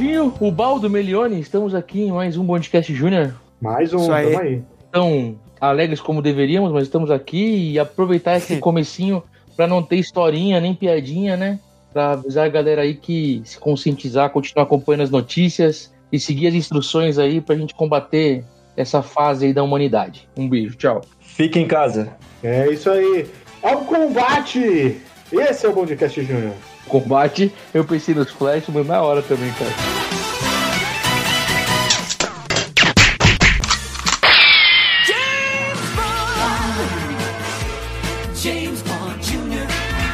Serginho, o Baldo Melione, estamos aqui em mais um Bondcast Júnior. Mais um, tamo aí. Tão alegres como deveríamos, mas estamos aqui e aproveitar esse comecinho pra não ter historinha nem piadinha, né? Pra avisar a galera aí que se conscientizar, continuar acompanhando as notícias e seguir as instruções aí pra gente combater essa fase aí da humanidade. Um beijo, tchau. Fique em casa. É isso aí. Ao combate! Esse é o Bondcast Júnior. Combate, eu pensei nos Flash, mas na hora também, cara. James Bond Jr.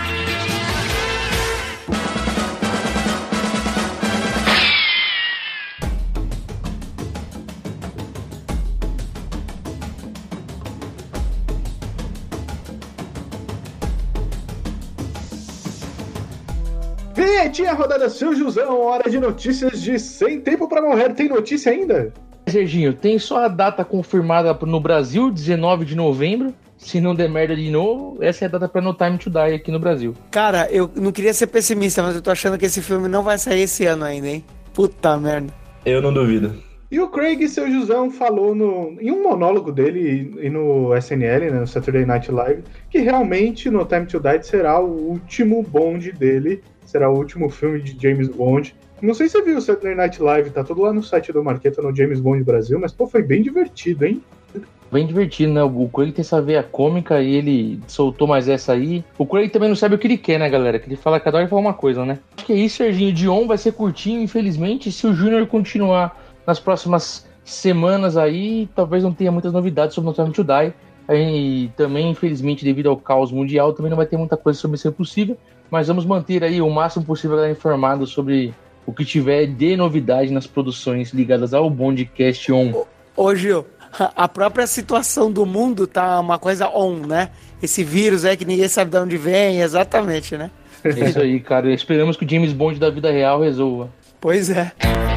Vinhetinha rodada seu Jusão, hora de notícias de Sem Tempo Pra Morrer. Tem notícia ainda? Serginho, tem só a data confirmada no Brasil, 19 de novembro. Se não der merda de novo, essa é a data pra No Time to Die aqui no Brasil. Cara, eu não queria ser pessimista, mas eu tô achando que esse filme não vai sair esse ano ainda, hein? Puta merda. Eu não duvido. E o Craig, seu Jusão, falou em um monólogo dele e no SNL, né, no Saturday Night Live, que realmente No Time to Die será o último Bond dele, será o último filme de James Bond. Não sei se você viu o Saturday Night Live, tá tudo lá no site do Marqueta, no James Bond Brasil, mas pô, foi bem divertido, hein? Bem divertido, né? O Craig tem essa veia cômica e ele soltou mais essa aí. O Craig também não sabe o que ele quer, né, galera? Que ele fala cada hora e fala uma coisa, né? Acho que é isso, Serginho. Dion vai ser curtinho, infelizmente. Se o Júnior continuar nas próximas semanas aí, talvez não tenha muitas novidades sobre No Time to Die. Aí também, infelizmente, devido ao caos mundial, também não vai ter muita coisa sobre Missão Impossível. Mas vamos manter aí o máximo possível a galera informada sobre o que tiver de novidade nas produções ligadas ao Bondcast On. Ô, Gil, a própria situação do mundo tá uma coisa on, né? Esse vírus aí que ninguém sabe de onde vem, exatamente, né? É isso aí, cara. Esperamos que o James Bond da vida real resolva. Pois é.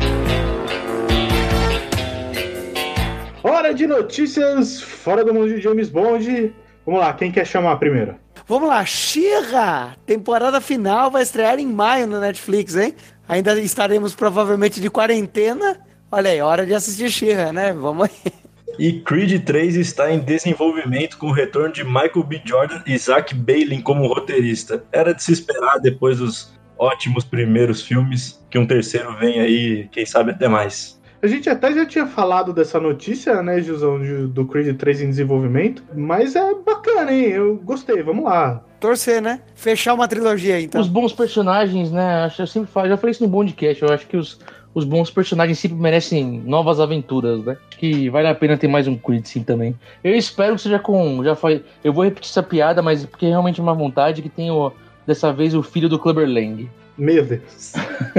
Hora de notícias fora do mundo de James Bond. Vamos lá, quem quer chamar primeiro? Vamos lá, She-Ra, temporada final vai estrear em maio no Netflix, hein? Ainda estaremos provavelmente de quarentena. Olha aí, hora de assistir She-Ra, né? Vamos aí. E Creed 3 está em desenvolvimento com o retorno de Michael B. Jordan e Zach Bailey como roteirista. Era de se esperar depois dos ótimos primeiros filmes que um terceiro vem aí, quem sabe até mais. A gente até já tinha falado dessa notícia, né, Jusão, do Creed 3 em desenvolvimento, mas é bacana, hein? Eu gostei, vamos lá. Torcer, né? Fechar uma trilogia aí, então. Os bons personagens, né? Eu sempre falo, já falei isso no Bondcast, eu acho que os bons personagens sempre merecem novas aventuras, né? Acho que vale a pena ter mais um Creed, sim, também. Eu espero que seja eu vou repetir essa piada, mas porque é realmente uma vontade que tem, dessa vez, o filho do Clubber Lang. Meu Deus.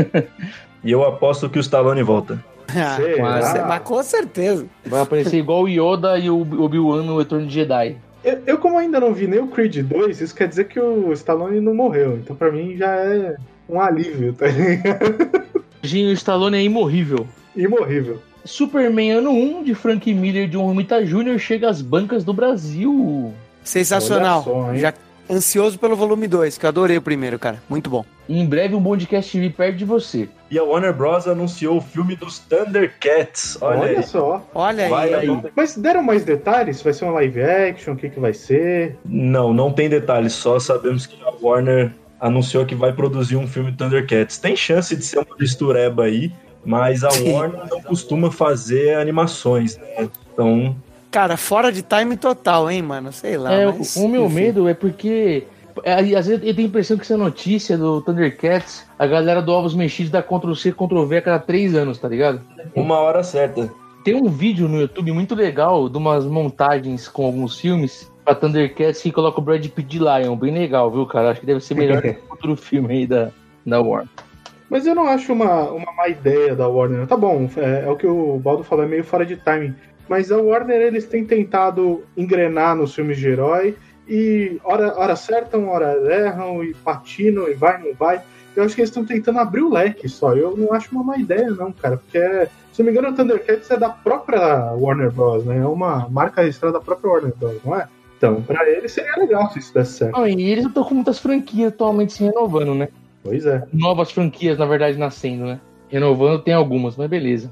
E eu aposto que o Stallone volta. Mas com certeza. Vai aparecer igual o Yoda e o Obi-Wan no Retorno de Jedi. Eu, como ainda não vi nem o Creed 2, isso quer dizer que o Stallone não morreu. Então pra mim já é um alívio, tá ligado? O Stallone é imorrível. Imorrível. Superman ano 1, de Frank Miller e John Romita Jr., chega às bancas do Brasil. Sensacional. Só, já ansioso pelo volume 2, que eu adorei o primeiro, cara. Muito bom. E em breve um Bondcast TV perto de você. E a Warner Bros. Anunciou o filme dos Thundercats. Olha aí. Só. Olha Vai aí. aí. Mas deram mais detalhes? Vai ser um live action? O que vai ser? Não tem detalhes. Só sabemos que a Warner anunciou que vai produzir um filme de Thundercats. Tem chance de ser uma mistureba aí, mas a Warner não costuma fazer animações, né? Então... Cara, fora de time total, hein, mano? Sei lá. Mas... O meu medo é porque... às vezes eu tenho a impressão que essa notícia do Thundercats, a galera do Ovos Mexidos dá Ctrl-C, Ctrl-V a cada 3 anos, tá ligado? Uma hora certa. Tem um vídeo no YouTube muito legal de umas montagens com alguns filmes pra Thundercats que coloca o Brad Pitt de Lion. Bem legal, viu, cara? Acho que deve ser melhor que outro filme aí da Warner. Mas eu não acho uma má ideia da Warner. Tá bom, é o que o Baldo falou, é meio fora de timing. Mas a Warner, eles têm tentado engrenar nos filmes de herói e hora acertam, hora erram e patinam e vai, não vai. Eu acho que eles estão tentando abrir o leque só. Eu não acho uma má ideia, não, cara. Porque, se não me engano, o Thundercats é da própria Warner Bros., né? É uma marca registrada da própria Warner Bros., não é? Então, pra eles seria legal se isso desse certo. Não, e eles estão com muitas franquias atualmente se renovando, né? Pois é. Novas franquias, na verdade, nascendo, né? Renovando tem algumas, mas beleza.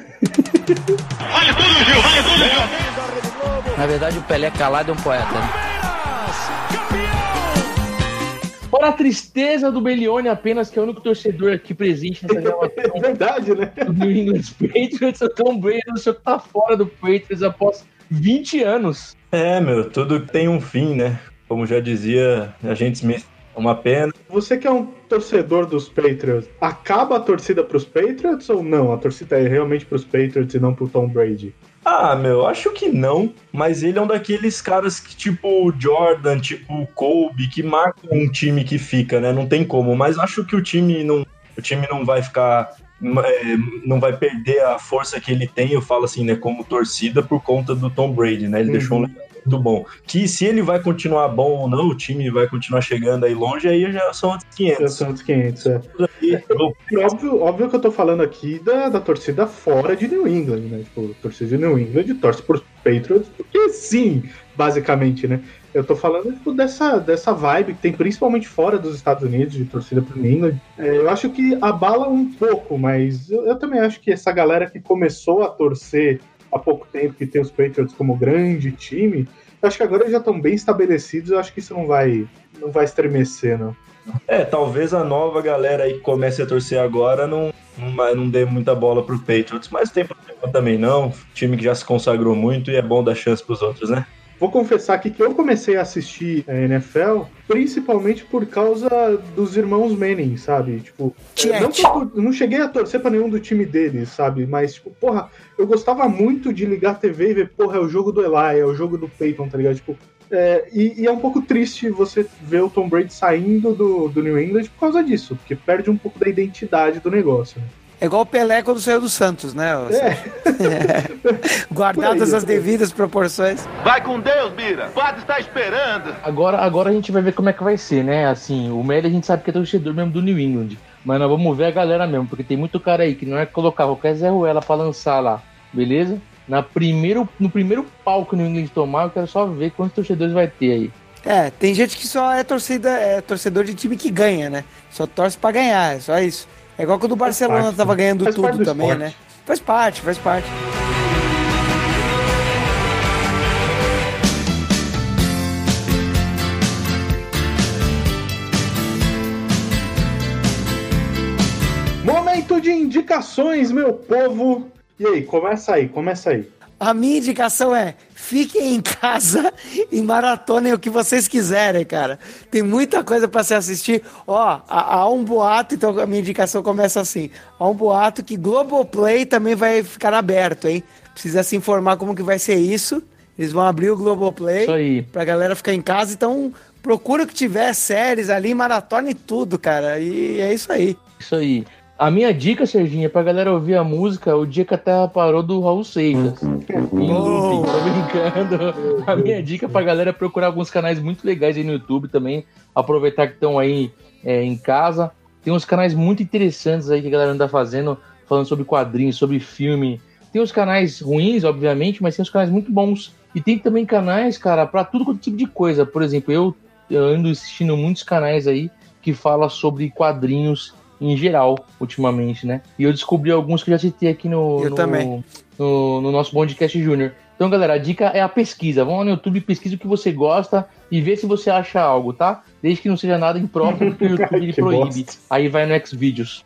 Na verdade, o Pelé calado é um poeta. Né? Fora a tristeza do Belione, apenas que é o único torcedor aqui presente nessa gravação. É verdade, né? Do New England Patriots, o Tom Brady, o senhor que tá fora do Patriots após 20 anos. Meu, tudo tem um fim, né? Como já dizia a gente Smith, uma pena. Você que é um torcedor dos Patriots, acaba a torcida pros Patriots ou não? A torcida é realmente pros Patriots e não pro Tom Brady? Meu, acho que não, mas ele é um daqueles caras que, tipo o Jordan, tipo o Kobe, que marcam um time que fica, né? Não tem como, mas acho que o time não vai ficar, não vai perder a força que ele tem, eu falo assim, né, como torcida, por conta do Tom Brady, né? Ele deixou um legado muito bom. Que se ele vai continuar bom ou não, o time vai continuar chegando aí longe, aí já são outros 500. Já são outros 500, é. Óbvio que eu tô falando aqui da torcida fora de New England, né? Tipo, a torcida de New England torce por Patriots, porque sim, basicamente, né? Eu tô falando tipo, dessa vibe que tem principalmente fora dos Estados Unidos, de torcida pro New England. Eu acho que abala um pouco, mas eu também acho que essa galera que começou a torcer há pouco tempo, que tem os Patriots como grande time, eu acho que agora já estão bem estabelecidos, eu acho que isso não vai estremecer, não. Talvez a nova galera aí que comece a torcer agora não dê muita bola pro Patriots, mas tem problema também não, time que já se consagrou muito e é bom dar chance pros outros, né? Vou confessar aqui que eu comecei a assistir a NFL principalmente por causa dos irmãos Manning, sabe? Tipo, não cheguei a torcer pra nenhum do time deles, sabe? Mas, tipo, porra, eu gostava muito de ligar a TV e ver, porra, é o jogo do Eli, é o jogo do Peyton, tá ligado? Tipo, e é um pouco triste você ver o Tom Brady saindo do New England por causa disso, porque perde um pouco da identidade do negócio, né? É igual o Pelé quando saiu do Santos, né? Guardadas as devidas proporções. Vai com Deus, Bira. O padre está esperando. Agora a gente vai ver como é que vai ser, né? Assim, o Melly a gente sabe que é torcedor mesmo do New England. Mas nós vamos ver a galera mesmo, porque tem muito cara aí que não é colocar qualquer Zé Ruela pra lançar lá, beleza? No primeiro pau que o New England tomar, eu quero só ver quantos torcedores vai ter aí. Tem gente que só é torcedor de time que ganha, né? Só torce pra ganhar, é só isso. É igual quando o Barcelona tava ganhando tudo também, esporte, né? Faz parte. Momento de indicações, meu povo! E aí, começa aí. A minha indicação é: fiquem em casa e maratonem o que vocês quiserem, cara. Tem muita coisa pra se assistir. Há um boato, então a minha indicação começa assim. Há um boato que Globoplay também vai ficar aberto, hein? Precisa se informar como que vai ser isso. Eles vão abrir o Globoplay isso aí, pra galera ficar em casa. Então, procura o que tiver, séries ali, maratone tudo, cara. E é isso aí. Isso aí. A minha dica, Serginho, é pra galera ouvir a música O Dia que a Terra Parou, do Raul Seixas. Em looping, tô brincando. A minha dica pra galera é procurar alguns canais muito legais aí no YouTube também. Aproveitar que estão aí em casa. Tem uns canais muito interessantes aí que a galera anda fazendo, falando sobre quadrinhos, sobre filme. Tem os canais ruins, obviamente, mas tem os canais muito bons. E tem também canais, cara, pra tudo quanto tipo de coisa. Por exemplo, eu ando assistindo muitos canais aí que falam sobre quadrinhos em geral, ultimamente, né? E eu descobri alguns que eu já citei aqui no nosso Bondcast Júnior. Então, galera, a dica é a pesquisa. Vão lá no YouTube, pesquisa o que você gosta e vê se você acha algo, tá? Desde que não seja nada impróprio, que o YouTube ele proíbe. Bosta. Aí vai no Xvideos.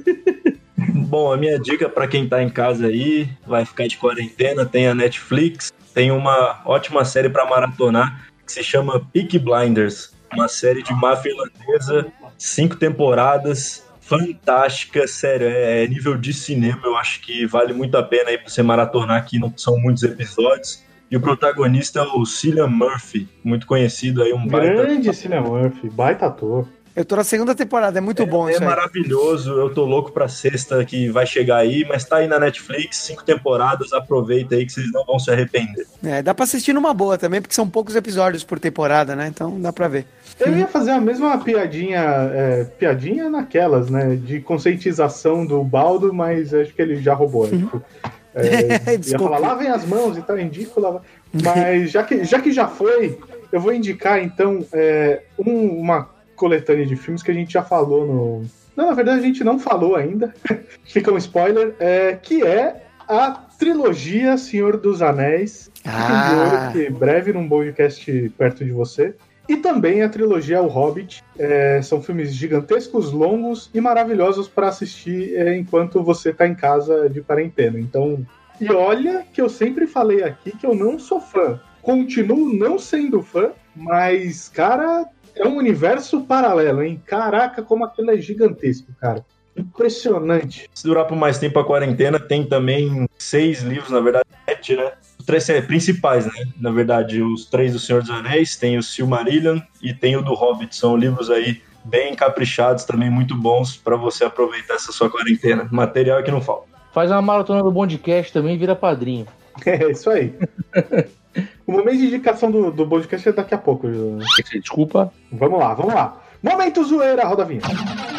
Bom, a minha dica pra quem tá em casa aí, vai ficar de quarentena, tem a Netflix, tem uma ótima série pra maratonar que se chama Peaky Blinders. Uma série de máfia irlandesa, 5 temporadas, fantástica, sério, é nível de cinema, eu acho que vale muito a pena aí pra você maratonar, que não são muitos episódios. E o protagonista é o Cillian Murphy, muito conhecido aí, grande Cillian Murphy, baita ator. Eu tô na segunda temporada, é muito bom isso aí. É maravilhoso, eu tô louco pra sexta que vai chegar aí, mas tá aí na Netflix, 5 temporadas, aproveita aí que vocês não vão se arrepender. Dá pra assistir numa boa também, porque são poucos episódios por temporada, né? Então dá pra ver. Eu ia fazer a mesma piadinha naquelas, né? De conscientização do Baldo, mas acho que ele já roubou. Tipo, ia falar, lavem as mãos e tal, indico lavar. Mas já que já foi, eu vou indicar então uma coletânea de filmes que a gente já falou Não, na verdade a gente não falou ainda, fica um spoiler, que é a trilogia Senhor dos Anéis, que breve num podcast perto de você. E também a trilogia O Hobbit. São filmes gigantescos, longos e maravilhosos para assistir enquanto você tá em casa de quarentena. Então, e olha que eu sempre falei aqui que eu não sou fã. Continuo não sendo fã, mas, cara, é um universo paralelo, hein? Caraca, como aquilo é gigantesco, cara. Impressionante. Se durar por mais tempo a quarentena, tem também 6 livros, na verdade, 7, né? Os 3 principais, né? Na verdade, os 3 do Senhor dos Anéis, tem o Silmarillion e tem o do Hobbit. São livros aí bem caprichados, também muito bons para você aproveitar essa sua quarentena. Material é que não falta. Faz uma maratona do Bondcast também e vira padrinho. É, isso aí. O momento de indicação do Bondcast é daqui a pouco. Desculpa. Vamos lá. Momento zoeira, roda a vinheta.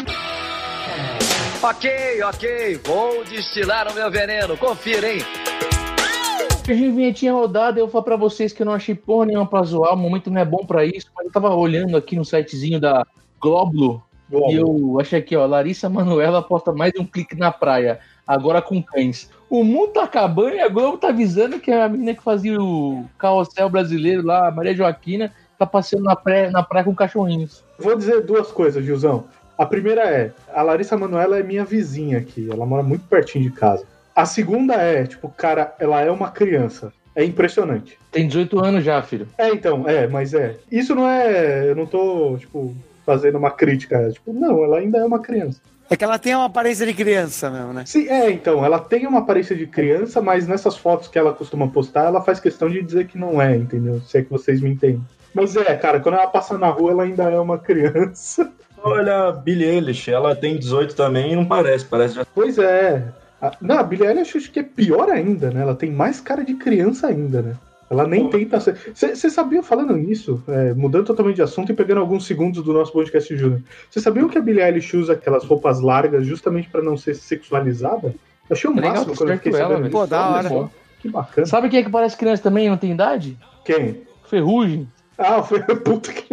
Ok, vou destilar o meu veneno, confira, hein? A vinhetinha rodada, eu vou falar pra vocês que eu não achei porra nenhuma pra zoar, o momento não é bom pra isso, mas eu tava olhando aqui no sitezinho da Globlo. E eu achei aqui, ó, Larissa Manoela posta mais um clique na praia, agora com cães. O mundo tá acabando e a Globo tá avisando que a menina que fazia o carrossel brasileiro lá, a Maria Joaquina, tá passeando na praia com cachorrinhos. Vou dizer 2 coisas, Gilzão. A primeira a Larissa Manoela é minha vizinha aqui, ela mora muito pertinho de casa. A segunda cara, ela é uma criança. É impressionante. Tem 18 anos já, filho. Mas Isso não eu não tô, fazendo uma crítica. Não, ela ainda é uma criança. É que ela tem uma aparência de criança mesmo, né? Sim, ela tem uma aparência de criança, mas nessas fotos que ela costuma postar, ela faz questão de dizer que não é, entendeu? Se é que vocês me entendem. Mas cara, quando ela passa na rua, ela ainda é uma criança. Olha, a Billie Eilish, ela tem 18 também e não parece já... Pois é. A Billie Eilish acho que é pior ainda, né? Ela tem mais cara de criança ainda, né? Ela nem tenta ser... Você sabia, falando nisso, mudando totalmente de assunto e pegando alguns segundos do nosso podcast Júnior, você sabia que a Billie Eilish usa aquelas roupas largas justamente pra não ser sexualizada? Achei o máximo quando eu fiquei sabendo disso. Pô, da hora. Que bacana. Sabe quem é que parece criança também e não tem idade? Quem? Ferrugem. Foi puta que...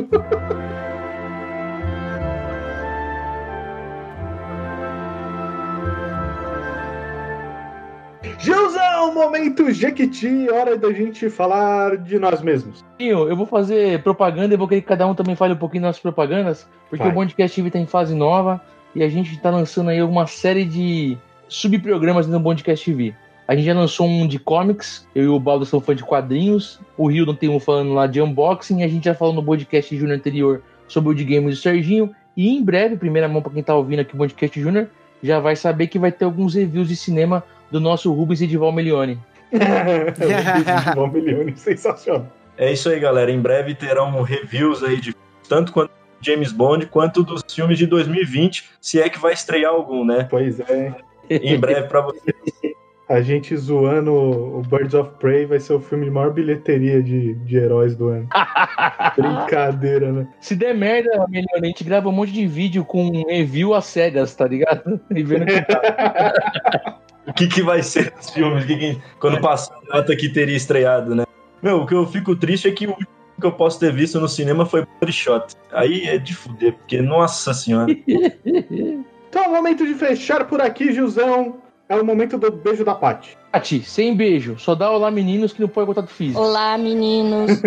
Gilzão, momento Jequiti, hora da gente falar de nós mesmos. Eu vou fazer propaganda e vou querer que cada um também fale um pouquinho das nossas propagandas, porque o Bondcast TV tá em fase nova e a gente tá lançando aí uma série de subprogramas no Bondcast TV. A gente já lançou um de comics, eu e o Baldo são fã de quadrinhos, o Hildon tem um falando lá de unboxing, a gente já falou no Bondcast Júnior anterior sobre o de games do Serginho, e em breve, primeira mão pra quem tá ouvindo aqui o Bondcast Júnior, já vai saber que vai ter alguns reviews de cinema do nosso Rubens Edival Melioni. Edival Melioni, sensacional. É isso aí, galera. Em breve terão reviews aí de tanto quanto James Bond quanto dos filmes de 2020, se é que vai estrear algum, né? Pois é. Em breve pra vocês. A gente zoando o Birds of Prey vai ser o filme de maior bilheteria de heróis do ano. Brincadeira, né? Se der merda, Melioni, a gente grava um monte de vídeo com review às cegas, tá ligado? E vendo que tá. O que vai ser dos filmes? Quando passar a data que teria estreado, né? Meu, o que eu fico triste é que o último que eu posso ter visto no cinema foi Bloodshot. Aí é de fuder, porque, nossa senhora. Então é o momento de fechar por aqui, Gilzão. É o momento do beijo da Paty. Paty, sem beijo. Só dá olá, meninos, que não põe contato físico. Olá, meninos.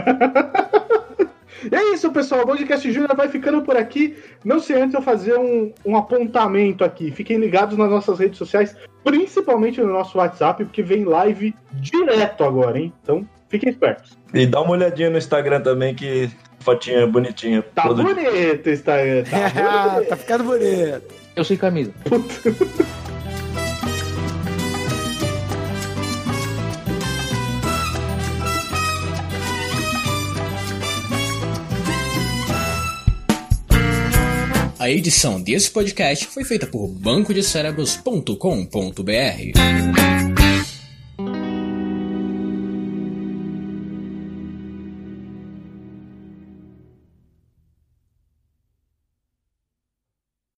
E é isso, pessoal. O Bondcast Júnior vai ficando por aqui. Não sei antes eu fazer um apontamento aqui. Fiquem ligados nas nossas redes sociais, principalmente no nosso WhatsApp, porque vem live direto agora, hein? Então, fiquem espertos. E dá uma olhadinha no Instagram também, que fotinha bonitinha. Tá bonito o Instagram. Tá ficando bonito. Eu sei camisa. Puta. A edição desse podcast foi feita por bancodecerebros.com.br.